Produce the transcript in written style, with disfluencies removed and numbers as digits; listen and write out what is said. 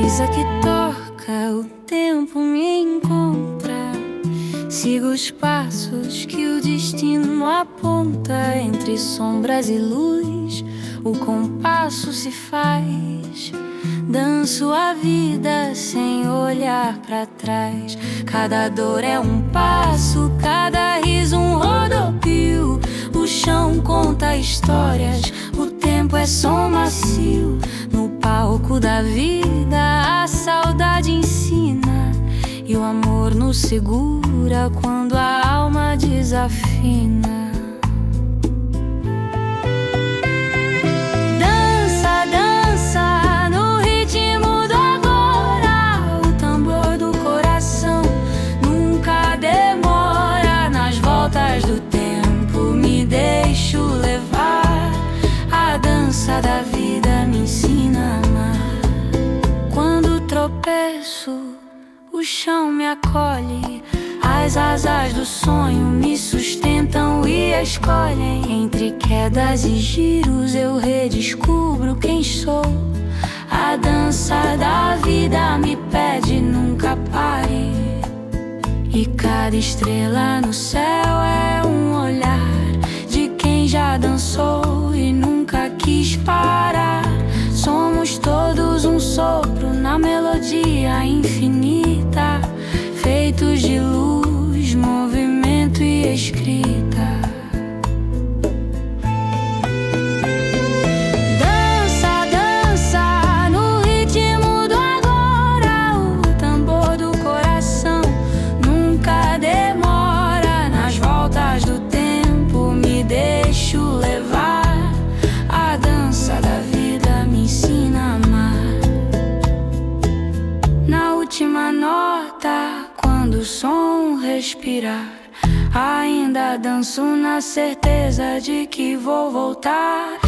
brisa que toca, o tempo me encontra. Sigo os passos que o destino aponta. Entre sombras e luz, o compasso se faz. Danço a vida sem olhar pra trás. Cada dor é um passo, cada riso um rodopio. O chão conta histórias, o tempo é som macio. No palco da vida a saudade ensina, e o amor nos segura quando a alma desafina. Dança, dança no ritmo do agora. O tambor do coração nunca demora. Nas voltas do tempo me deixo levar. A dança da vida me ensina a amar. Quando tropeço, o chão me acolhe, as asas do sonho me sustentam e escolhem. Entre quedas e giros eu redescubro quem sou. A dança da vida me pede nunca pare, e cada estrela no céu é um olhar de quem já dançou e nunca quis parar. Somos todos um sopro na melodia infinita, feitos de luz, movimento e escrita. Dança, dança no ritmo do agora. O tambor do coração nunca demora. Nas voltas do tempo me deixo levar. A dança da vida me ensina a amar. Na última nota, quando o som respirar, ainda danço na certeza de que vou voltar.